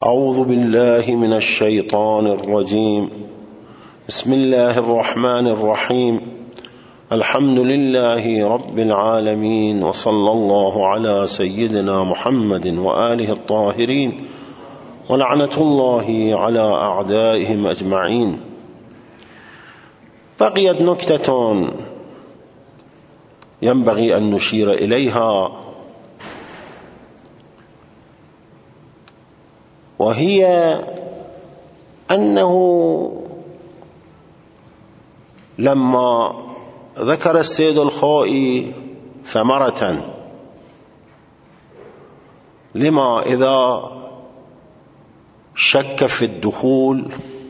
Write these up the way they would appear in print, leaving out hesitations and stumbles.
أعوذ بالله من الشيطان الرجيم. بسم الله الرحمن الرحيم. الحمد لله رب العالمين، وصلى الله على سيدنا محمد وآله الطاهرين، ولعنة الله على أعدائهم أجمعين. بقيت نكتة ينبغي أن نشير إليها، وهي أنه لما ذكر السيد الخوئي ثمرة لما إذا شك في الدخول،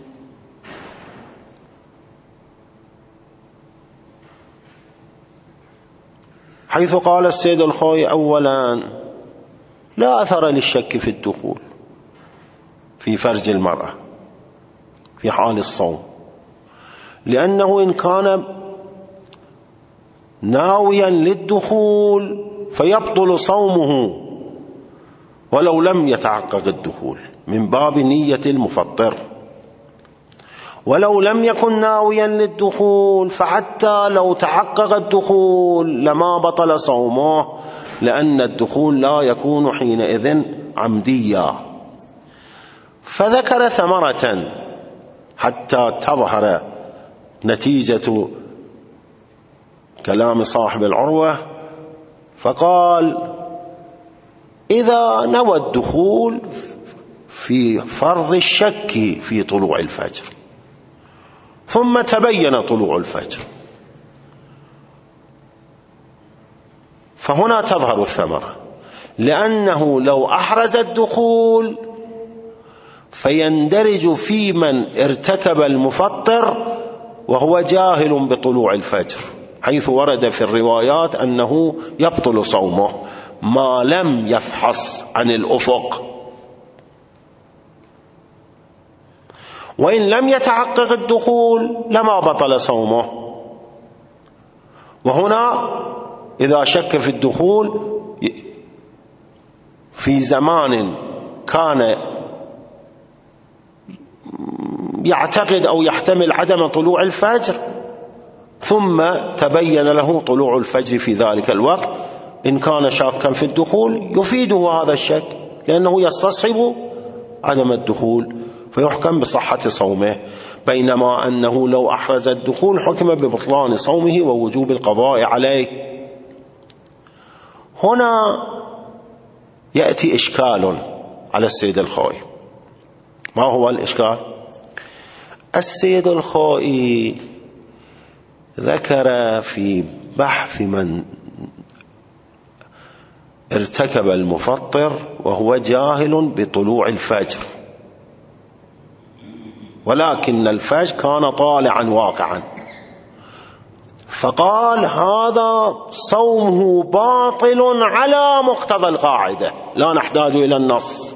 حيث قال السيد الخوئي أولا: لا أثر للشك في الدخول في فرج المرأة في حال الصوم، لأنه إن كان ناويا للدخول فيبطل صومه ولو لم يتحقق الدخول من باب نية المفطر، ولو لم يكن ناويا للدخول فحتى لو تحقق الدخول لما بطل صومه، لأن الدخول لا يكون حينئذ عمديا. فذكر ثمرة حتى تظهر نتيجة كلام صاحب العروة، فقال: إذا نوى الدخول في فرض الشك في طلوع الفجر ثم تبين طلوع الفجر، فهنا تظهر الثمرة، لأنه لو أحرز الدخول فيندرج في من ارتكب المفطر وهو جاهل بطلوع الفجر، حيث ورد في الروايات أنه يبطل صومه ما لم يفحص عن الأفق، وإن لم يتحقق الدخول لما بطل صومه. وهنا إذا شك في الدخول في زمان كان يعتقد أو يحتمل عدم طلوع الفجر ثم تبين له طلوع الفجر في ذلك الوقت، إن كان شاكا في الدخول يفيده هذا الشك لأنه يستصحب عدم الدخول فيحكم بصحة صومه، بينما أنه لو أحرز الدخول حكم ببطلان صومه ووجوب القضاء عليه. هنا يأتي إشكال على السيد الخوئي. ما هو الإشكال؟ السيد الخوئي ذكر في بحث من ارتكب المفطر وهو جاهل بطلوع الفجر، ولكن الفجر كان طالعا واقعا، فقال: هذا صومه باطل على مقتضى القاعدة، لا نحتاج إلى النص،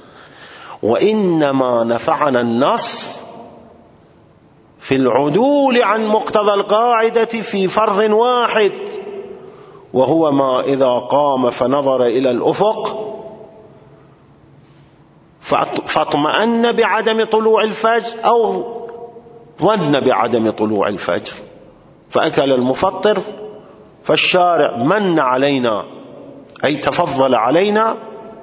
وإنما نفعنا النص في العدول عن مقتضى القاعدة في فرض واحد، وهو ما إذا قام فنظر إلى الأفق فاطمأن بعدم طلوع الفجر أو ظن بعدم طلوع الفجر فأكل المفطر، فالشارع من علينا أي تفضل علينا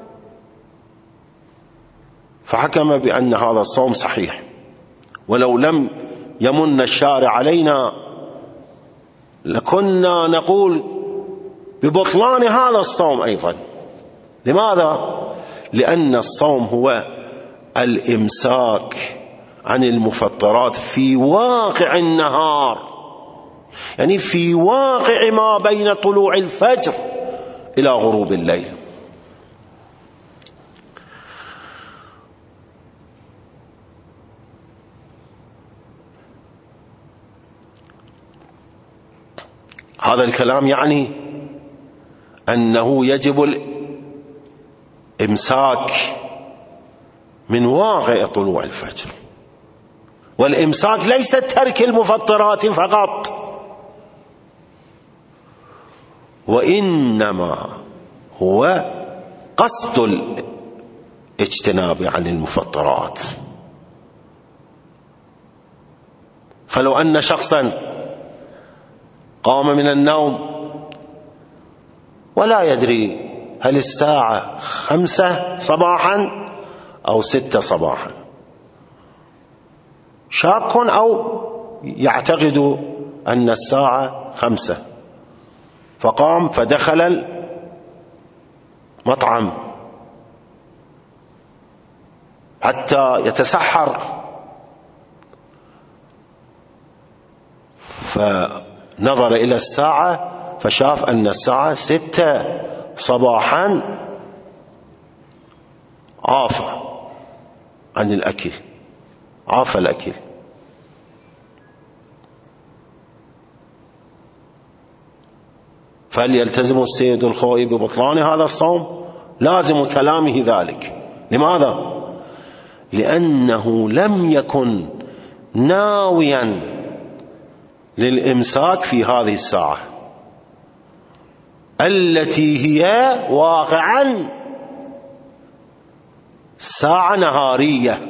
فحكم بأن هذا الصوم صحيح، ولو لم يمن الشارع علينا لكنا نقول ببطلان هذا الصوم أيضا. لماذا؟ لأن الصوم هو الإمساك عن المفطرات في واقع النهار، يعني في واقع ما بين طلوع الفجر إلى غروب الليل. هذا الكلام يعني أنه يجب الإمساك من واقع طلوع الفجر، والإمساك ليس ترك المفطرات فقط، وإنما هو قصد الاجتناب عن المفطرات. فلو أن شخصا قام من النوم ولا يدري هل الساعة 5 صباحا أو 6 صباحا، شاك أو يعتقد أن الساعة 5، فقام فدخل المطعم حتى يتسحر، فنظر إلى الساعة فشاف أن الساعة 6 صباحا، عاف عن الأكل، عاف الأكل. فهل يلتزم السيد الخوئي ببطلان هذا الصوم؟ لازم كلامه ذلك. لماذا؟ لأنه لم يكن ناويا للإمساك في هذه الساعة التي هي واقعا ساعة نهارية.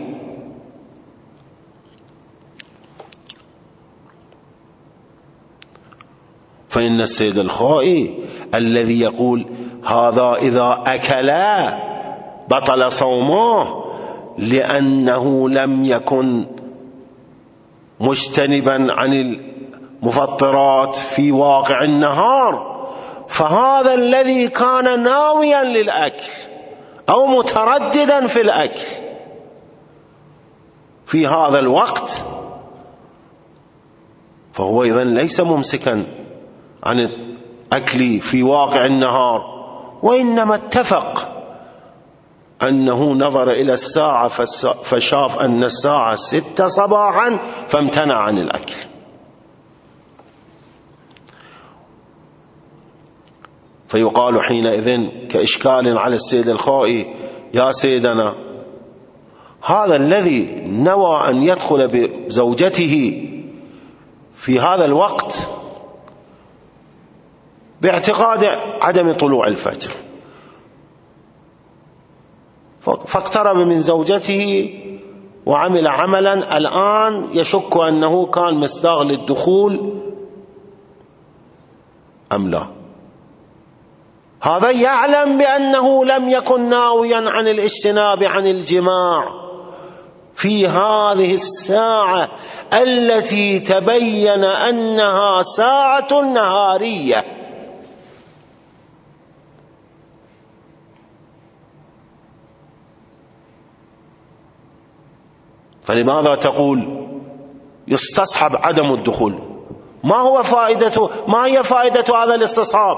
فإن السيد الخوئي الذي يقول هذا إذا أكل بطل صومه لأنه لم يكن مجتنبا عن المفطرات في واقع النهار، فهذا الذي كان ناويا للأكل أو مترددا في الأكل في هذا الوقت فهو إذن ليس ممسكا عن الأكل في واقع النهار، وإنما اتفق أنه نظر إلى الساعة فشاف أن الساعة 6 صباحا فامتنع عن الأكل. فيقال حينئذ كإشكال على السيد الخوئي: يا سيدنا، هذا الذي نوى أن يدخل بزوجته في هذا الوقت باعتقاد عدم طلوع الفجر، فاقترب من زوجته وعمل عملا الآن يشك أنه كان مصداق للدخول أم لا، هذا يعلم بأنه لم يكن ناويا عن الاجتناب عن الجماع في هذه الساعة التي تبين أنها ساعة نهارية. فلماذا تقول يستصحب عدم الدخول؟ ما هي فائدة هذا الاستصحاب؟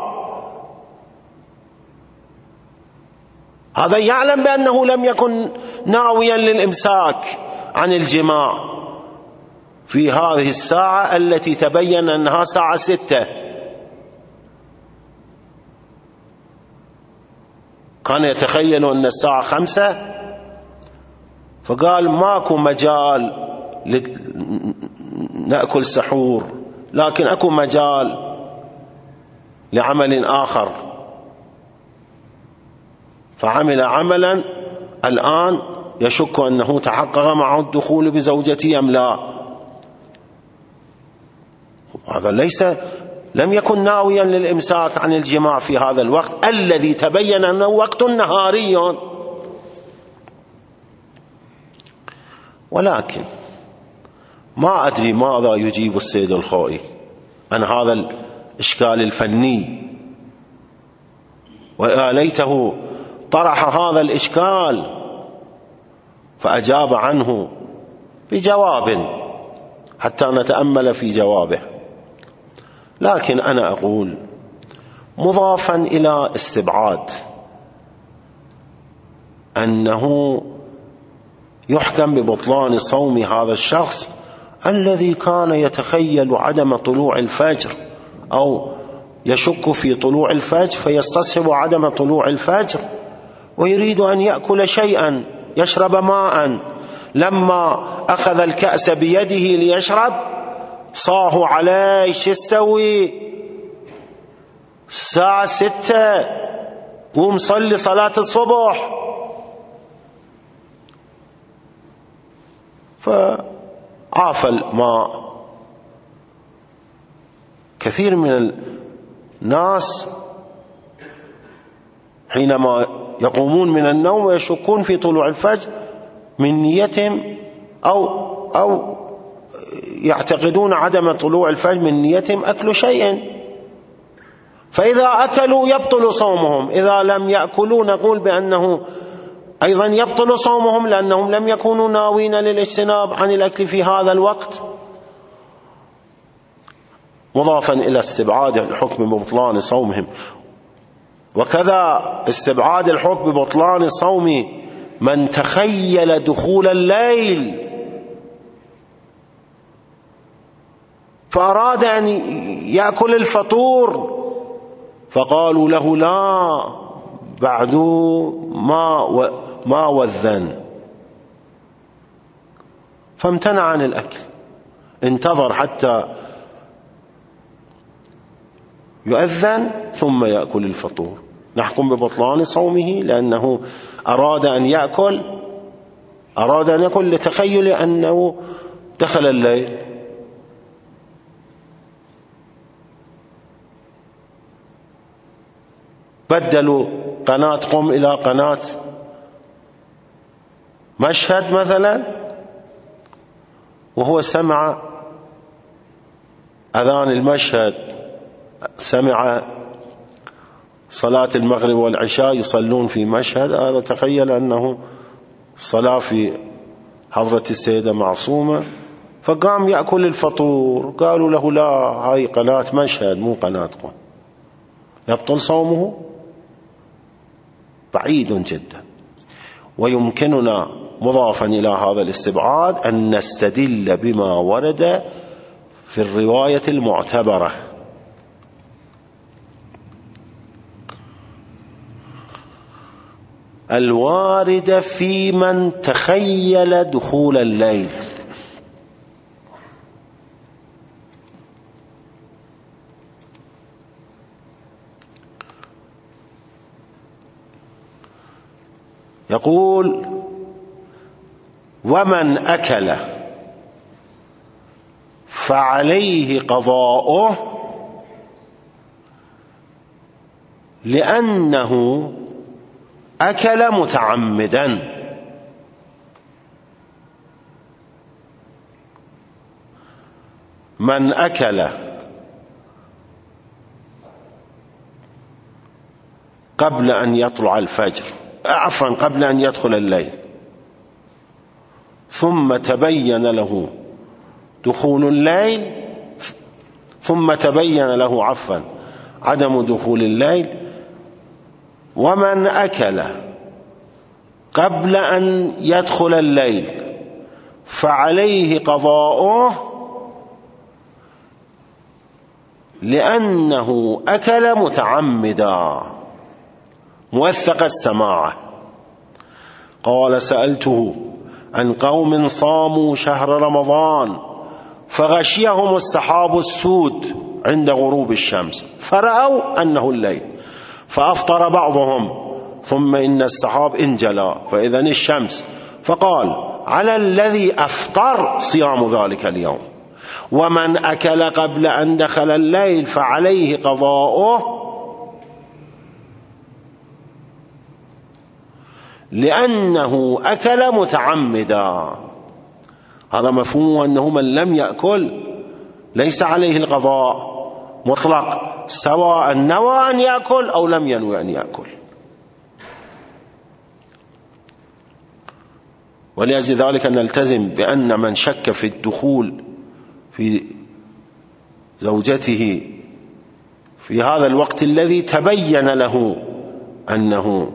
هذا يعلم بأنه لم يكن ناويا للإمساك عن الجماع في هذه الساعة التي تبين أنها ساعة 6. كان يتخيل أن الساعة 5، فقال ماكو مجال نأكل سحور، لكن أكو مجال لعمل آخر، فعمل عملا الآن يشك أنه تحقق معه الدخول بزوجته أم لا. هذا لم يكن ناويا للإمساك عن الجماع في هذا الوقت الذي تبين أنه وقت نهاري. ولكن ما أدري ماذا يجيب السيد الخوئي عن هذا الإشكال الفني، ويا ليته طرح هذا الإشكال فأجاب عنه بجواب حتى نتأمل في جوابه. لكن أنا أقول مضافا إلى استبعاد أنه يحكم ببطلان صوم هذا الشخص الذي كان يتخيل عدم طلوع الفجر أو يشك في طلوع الفجر فيستصحب عدم طلوع الفجر ويريد أن يأكل شيئا، يشرب ماء، لما أخذ الكأس بيده ليشرب صاحوا عليه: شو تسوي؟ الساعة 6، قوم صلي صلاة الصبح. فعاف الماء. كثير من الناس حينما يقومون من النوم ويشكون في طلوع الفجر من نيتهم أو يعتقدون عدم طلوع الفجر من نيتهم أكل شيء، فإذا أكلوا يبطل صومهم. إذا لم يأكلوا نقول بأنه أيضا يبطل صومهم، لأنهم لم يكونوا ناوين للاجتناب عن الأكل في هذا الوقت. مضافا إلى استبعاد الحكم ببطلان صومهم، وكذا استبعاد الحكم ببطلان صوم من تخيل دخول الليل فأراد أن يأكل الفطور فقالوا له لا بعد ما وذن، فامتنع عن الأكل، انتظر حتى يؤذن ثم يأكل الفطور. نحكم ببطلان صومه لأنه أراد أن يأكل لتخيل أنه دخل الليل. بدلوا قناة قم إلى قناة مشهد مثلا، وهو سمع أذان المشهد، سمع صلاة المغرب والعشاء يصلون في مشهد، هذا تخيل أنه صلاة في حضرة السيدة معصومة فقام يأكل الفطور. قالوا له لا، هاي قناة مشهد مو قناة قم. يبطل صومه؟ بعيد جدا. ويمكننا مضافا إلى هذا الاستبعاد أن نستدل بما ورد في الرواية المعتبرة، الواردة في من تخيل دخول الليل. يقول ومن أكل فعليه قضاؤه لأنه أكل متعمدا. من أكل قبل أن يطلع الفجر، قبل أن يدخل الليل، ثم تبين له دخول الليل، ثم تبين له عدم دخول الليل. ومن أكل قبل أن يدخل الليل فعليه قضاؤه لأنه أكل متعمدا موثق السماعة. قال سألته عن قوم صاموا شهر رمضان فغشيهم السحاب السود عند غروب الشمس فرأوا أنه الليل فأفطر بعضهم، ثم إن السحاب انجلى فإذا الشمس، فقال على الذي أفطر صيام ذلك اليوم. ومن أكل قبل أن دخل الليل فعليه قضاؤه لأنه أكل متعمدا. هذا مفهوم أنه من لم يأكل ليس عليه القضاء مطلق، سواء نوى أن يأكل أو لم ينوي أن يأكل. ولأجل ذلك نلتزم بأن من شك في الدخول في زوجته في هذا الوقت الذي تبين له أنه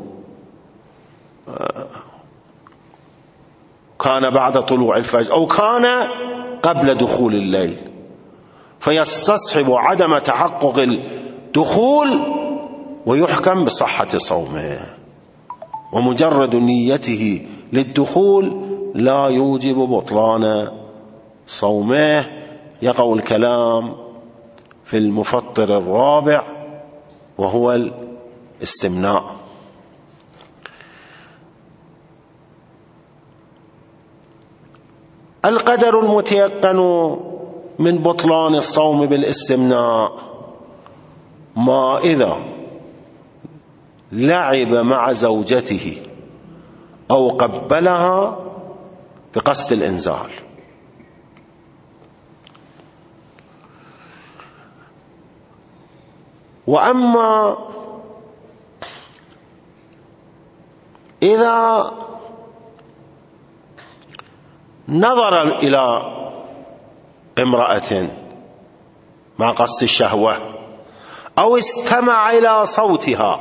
كان بعد طلوع الفجر أو كان قبل دخول الليل، فيستصحب عدم تحقق الدخول ويحكم بصحة صومه، ومجرد نيته للدخول لا يوجب بطلان صومه. يقع الكلام في المفطر الرابع وهو الاستمناء. القدر المتيقن من بطلان الصوم بالاستمناء ما إذا لعب مع زوجته أو قبلها بقصد الإنزال. وأما إذا نظر إلى امرأة مع قصد الشهوة أو استمع إلى صوتها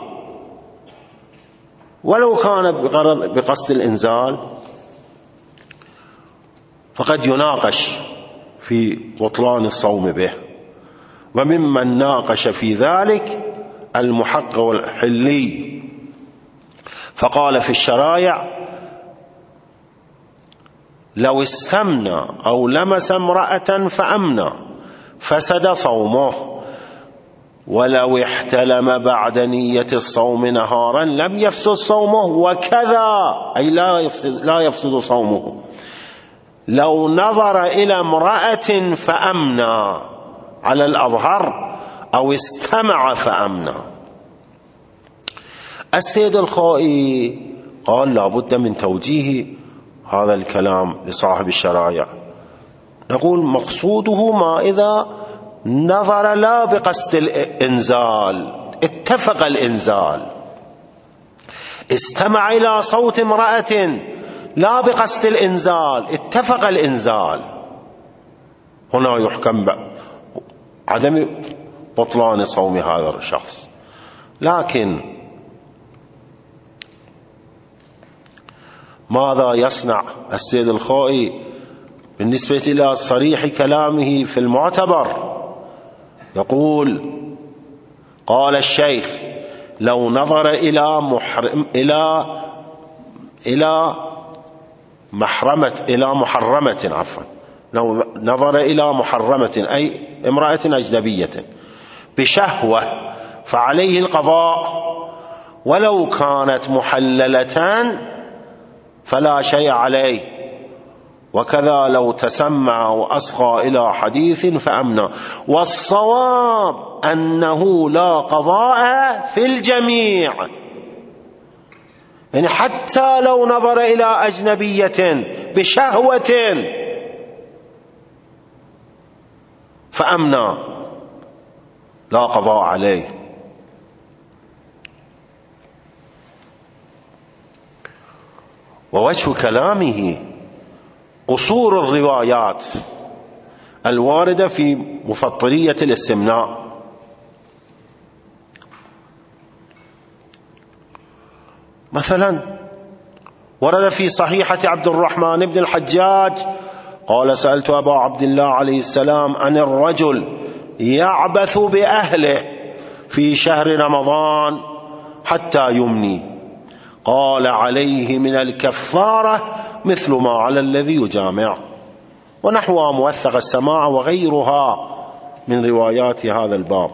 ولو كان بقصد الإنزال، فقد يناقش في بطلان الصوم به. وممن ناقش في ذلك المحقق الحلي، فقال في الشرايع: لو استمنى أو لمس امرأة فأمنى فسد صومه، ولو احتلم بعد نية الصوم نهارا لم يفسد صومه، وكذا أي لا يفسد صومه لو نظر إلى امرأة فأمنى على الأظهر أو استمع فأمنى. السيد الخائي قال لا بد من توجيه هذا الكلام لصاحب الشرايع. نقول مقصوده ما إذا نظر لا بقصد الإنزال، اتفق الإنزال، استمع إلى صوت امرأة لا بقصد الإنزال، اتفق الإنزال، هنا يحكم عدم بطلان صوم هذا الشخص. لكن ماذا يصنع السيد الخائي بالنسبة إلى صريح كلامه في المعتبر؟ يقول: قال الشيخ: لو نظر إلى محرمة لو نظر إلى محرمة أي امرأة أجنبية بشهوة فعليه القضاء، ولو كانت محللة فلا شيء عليه، وكذا لو تسمع وأصغى إلى حديث فأمنى. والصواب أنه لا قضاء في الجميع، يعني حتى لو نظر إلى أجنبية بشهوة فأمنى لا قضاء عليه. ووجه كلامه قصور الروايات الواردة في مفطرية الاستمناء. مثلا ورد في صحيحة عبد الرحمن بن الحجاج قال: سألت أبا عبد الله عليه السلام عن الرجل يعبث بأهله في شهر رمضان حتى يمني، قال: عليه من الكفارة مثل ما على الذي يجامع. ونحوها موثق السماع وغيرها من روايات هذا الباب.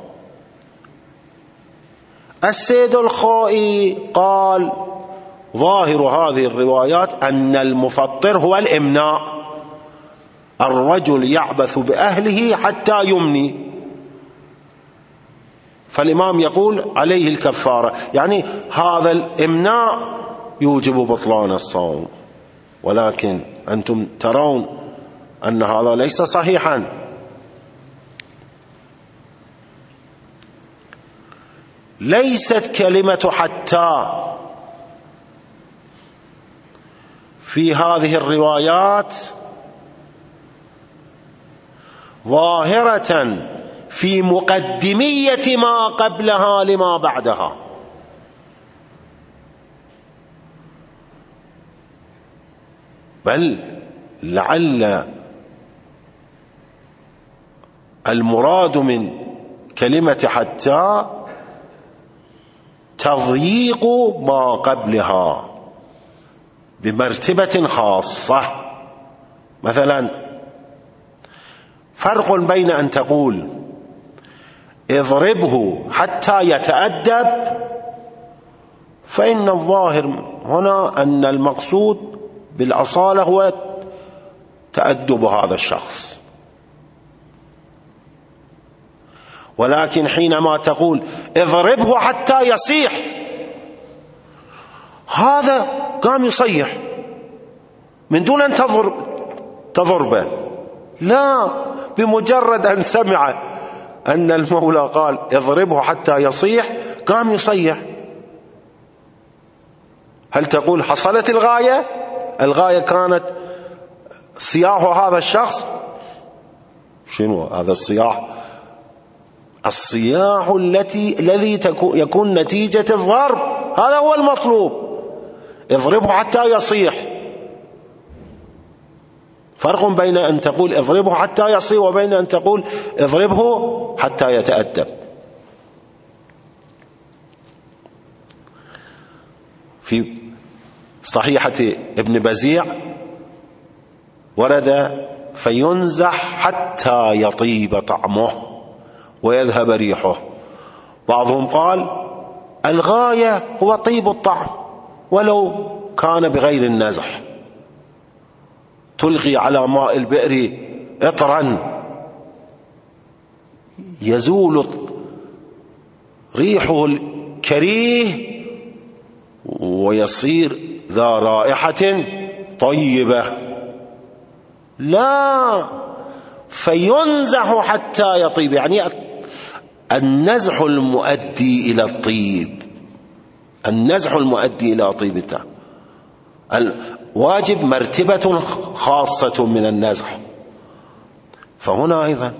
السيد الخائي قال: ظاهر هذه الروايات أن المفطر هو الإمناء، الرجل يعبث بأهله حتى يمني، فالإمام يقول عليه الكفارة، يعني هذا الإمناء يوجب بطلان الصوم. ولكن أنتم ترون أن هذا ليس صحيحا. ليست كلمة حتى في هذه الروايات ظاهرة في مقدمية ما قبلها لما بعدها، بل لعل المراد من كلمة حتى تضييق ما قبلها بمرتبة خاصة. مثلا فرق بين أن تقول اضربه حتى يتأدب، فإن الظاهر هنا أن المقصود بالأصالة هو تأدب هذا الشخص. ولكن حينما تقول اضربه حتى يصيح، هذا قام يصيح من دون أن تضربه، لا، بمجرد أن سمع أن المولى قال اضربه حتى يصيح قام يصيح. هل تقول حصلت الغاية؟ الغاية كانت صياح هذا الشخص. شنو هذا الصياح؟ الصياح الذي يكون نتيجة الضرب، هذا هو المطلوب. اضربه حتى يصيح. فرق بين أن تقول اضربه حتى يصيح وبين أن تقول اضربه حتى يتأدب. في صحيحة ابن بزيع ورد فينزح حتى يطيب طعمه ويذهب ريحه. بعضهم قال الغاية هو طيب الطعم ولو كان بغير النزح، تلقي على ماء البئر عطرا يزول ريحه الكريه ويصير ذا رائحة طيبة. لا، فينزح حتى يطيب، يعني النزح المؤدي إلى الطيب، النزح المؤدي إلى طيب الطعم. الواجب مرتبة خاصة من النزح. فهنا أيضا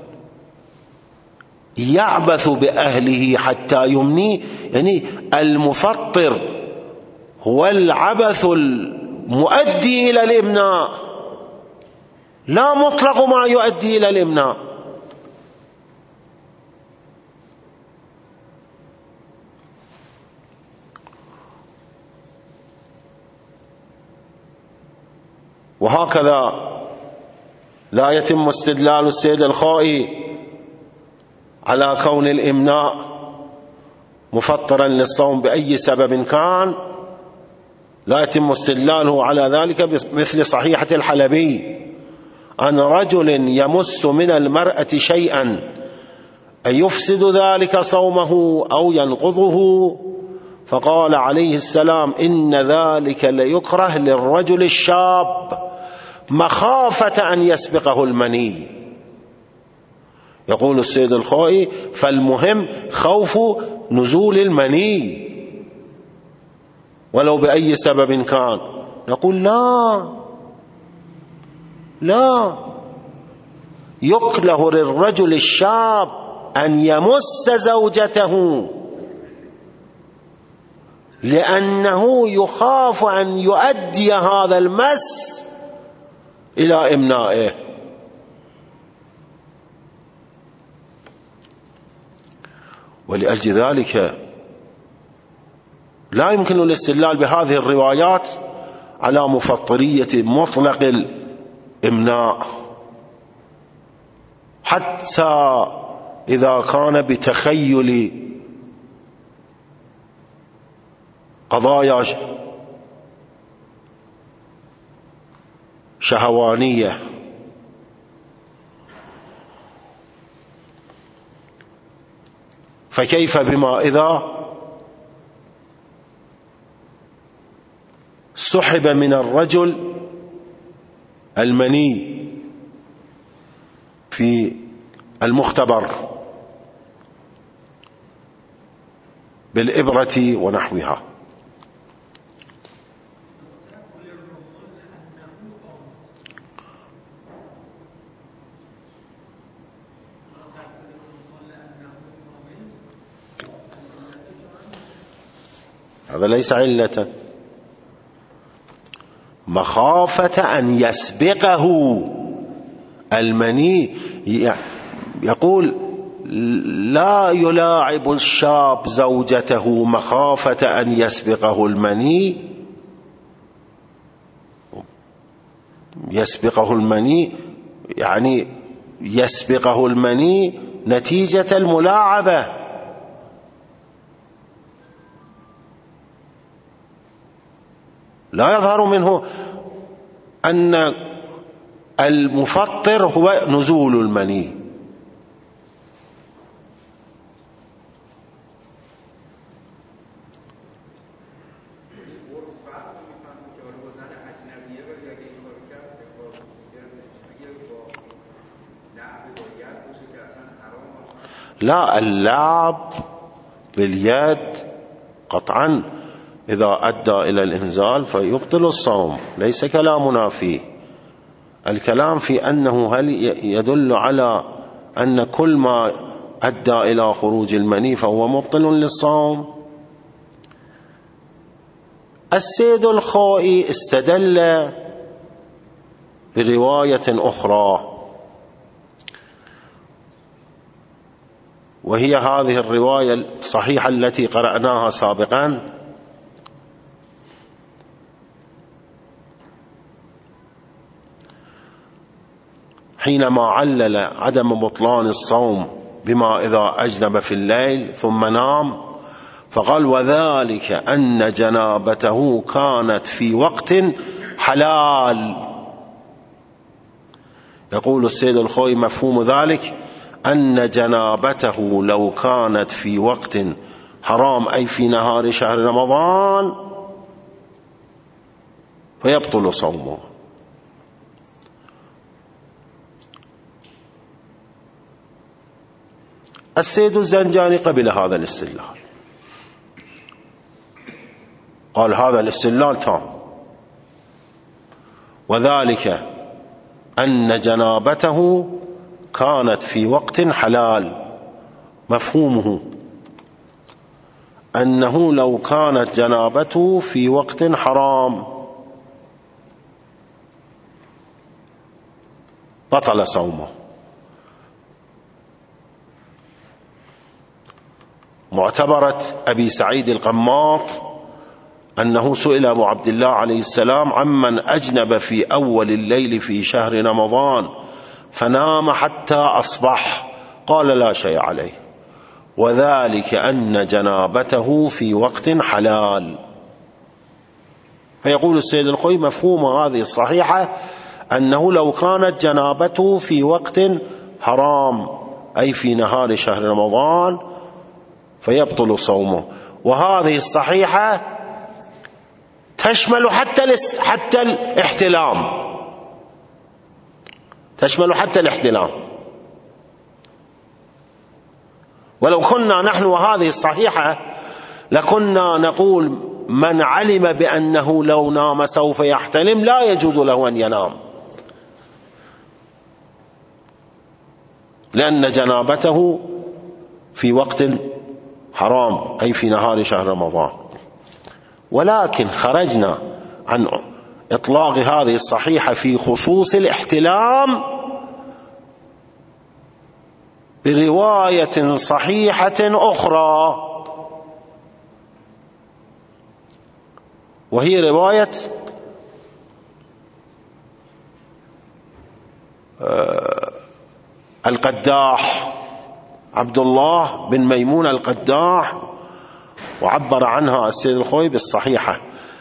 يعبث بأهله حتى يمنيه، يعني المفطر هو العبث المؤدي إلى الإمناء، لا مطلق ما يؤدي إلى الإمناء. وهكذا لا يتم استدلال السيد الخائي على كون الإمناء مفطرا للصوم بأي سبب كان، لا يتم استدلاله على ذلك مثل صحيحة الحلبي عن رجل يمس من المرأة شيئا أيفسد ذلك صومه أو ينقضه، فقال عليه السلام إن ذلك ليكره للرجل الشاب مخافة أن يسبقه المني. يقول السيد الخائي فالمهم خوف نزول المني ولو بأي سبب كان. نقول لا، يكره للرجل الشاب أن يمس زوجته لأنه يخاف أن يؤدي هذا المس إلى إمنائه. ولأجل ذلك لا يمكن الاستدلال بهذه الروايات على مفطرية مطلق الإمناء حتى إذا كان بتخيل قضايا شهوانية. فكيف بما إذا سحب من الرجل المني في المختبر بالإبرة ونحوها. هذا ليس علة، مخافة أن يسبقه المني. يقول لا يلاعب الشاب زوجته مخافة أن يسبقه المني. يسبقه المني يعني يسبقه المني نتيجة الملاعبة. لا يظهر منه أن المفطر هو نزول المني. لا، اللعب باليد قطعا إذا أدى إلى الإنزال فيبطل الصوم، ليس كلامنا فيه. الكلام في أنه هل يدل على أن كل ما أدى إلى خروج المني فهو مبطل للصوم. السيد الخوئي استدل برواية أخرى، وهي هذه الرواية الصحيحة التي قرأناها سابقا، حينما علل عدم بطلان الصوم بما إذا أجنب في الليل ثم نام، فقال: وذلك أن جنابته كانت في وقت حلال. يقول السيد الخوئي: مفهوم ذلك أن جنابته لو كانت في وقت حرام أي في نهار شهر رمضان فيبطل صومه. السيد الزنجاني قبل هذا الاستدلال، قال: هذا الاستدلال تام، وذلك أن جنابته كانت في وقت حلال، مفهومه أنه لو كانت جنابته في وقت حرام بطل صومه. معتبرة أبي سعيد القماط أنه سئل أبو عبد الله عليه السلام عمن أجنب في أول الليل في شهر رمضان فنام حتى أصبح، قال: لا شيء عليه، وذلك أن جنابته في وقت حلال. فيقول السيد الخوئي: مفهوم هذه الصحيحة أنه لو كانت جنابته في وقت حرام أي في نهار شهر رمضان فيبطل صومه. وهذه الصحيحة تشمل حتى الاحتلام، تشمل حتى الاحتلام. ولو كنا نحن وهذه الصحيحة لكنا نقول: من علم بأنه لو نام سوف يحتلم لا يجوز له أن ينام، لأن جنابته في وقت حرام أي في نهار شهر رمضان. ولكن خرجنا عن إطلاق هذه الصحيحة في خصوص الاحتلام برواية صحيحة أخرى، وهي رواية القداح، عبد الله بن ميمون القداح، وعبر عنها السيد الخوئي بالصحيحة.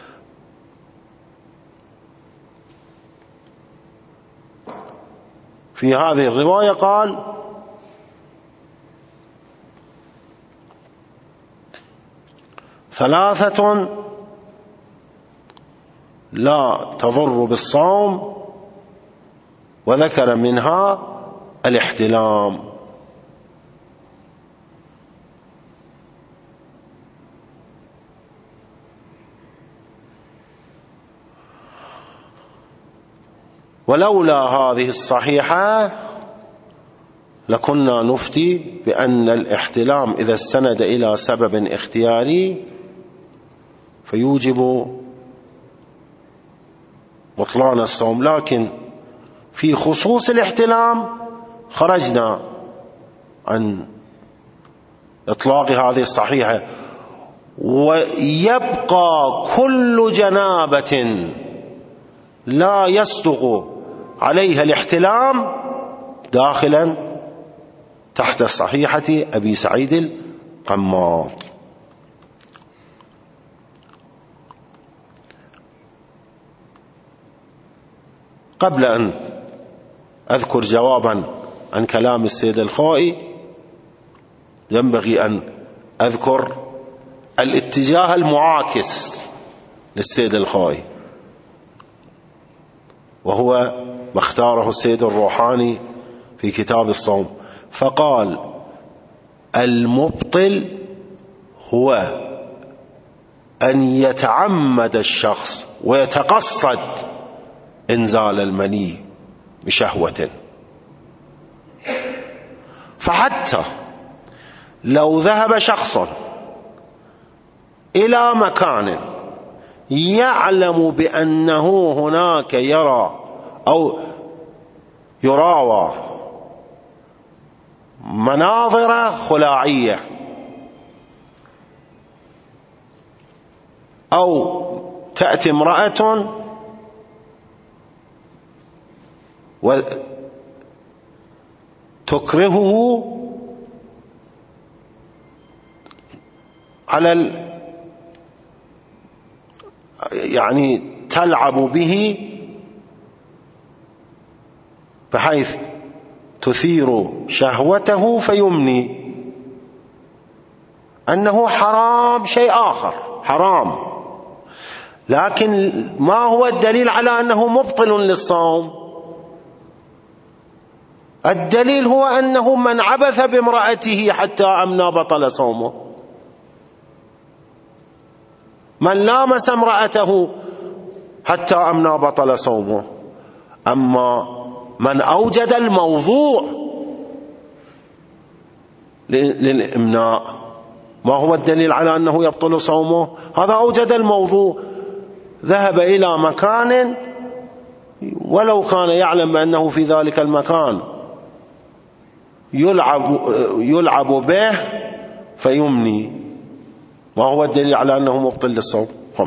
في هذه الرواية قال: ثلاثة لا تضر بالصوم، وذكر منها الاحتلام. ولولا هذه الصحيحة لكنا نفتي بأن الاحتلام إذا استند إلى سبب اختياري فيوجب بطلان الصوم، لكن في خصوص الاحتلام خرجنا عن إطلاق هذه الصحيحة. ويبقى كل جنابة لا يصدق عليها الاحتلام داخلا تحت صحيحة أبي سعيد القماط. قبل أن أذكر جوابا عن كلام السيد الخوئي، ينبغي أن أذكر الاتجاه المعاكس للسيد الخوئي، وهو ما اختاره السيد الروحاني في كتاب الصوم، فقال: المبطل هو أن يتعمد الشخص ويتقصد إنزال المني بشهوة. فحتى لو ذهب شخص إلى مكان يعلم بأنه هناك يرى أو يراوى مناظر خلاعية أو تأتي امرأة وتكرهه على يعني تلعب به بحيث تثير شهوته فيمني، أنه حرام شيء آخر، حرام. لكن ما هو الدليل على أنه مبطل للصوم؟ الدليل هو أنه من عبث بامرأته حتى أمنى بطل صومه، من لامس امرأته حتى أمنى بطل صومه. أما من أوجد الموضوع للإمناء، ما هو الدليل على أنه يبطل صومه؟ هذا أوجد الموضوع، ذهب إلى مكان ولو كان يعلم بأنه في ذلك المكان يلعب به فيمني، ما هو الدليل على أنه مبطل للصوم؟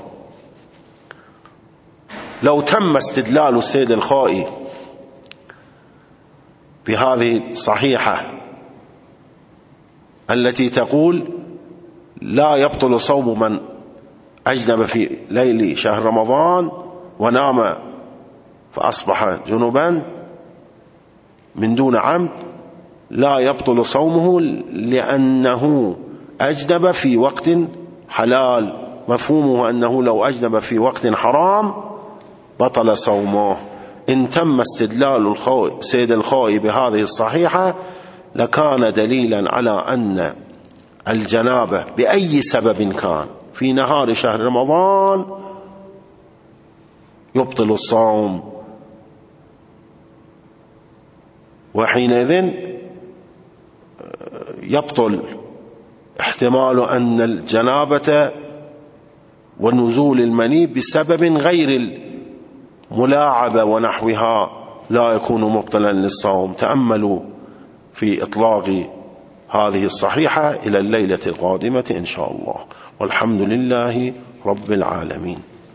لو تم استدلال السيد الخوئي بهذه الصحيحة التي تقول لا يبطل صوم من أجنب في ليل شهر رمضان ونام فأصبح جنبا من دون عمد، لا يبطل صومه لأنه أجنب في وقت حلال، مفهومه أنه لو أجنب في وقت حرام بطل صومه. إن تم استدلال سيد الخوئي بهذه الصحيحة لكان دليلا على أن الجنابة بأي سبب كان في نهار شهر رمضان يبطل الصوم، وحينئذ يبطل احتمال أن الجنابة ونزول المني بسبب غير الملاعبة ونحوها لا يكون مبطلا للصوم. تأملوا في إطلاق هذه الصحيحة إلى الليلة القادمة إن شاء الله، والحمد لله رب العالمين.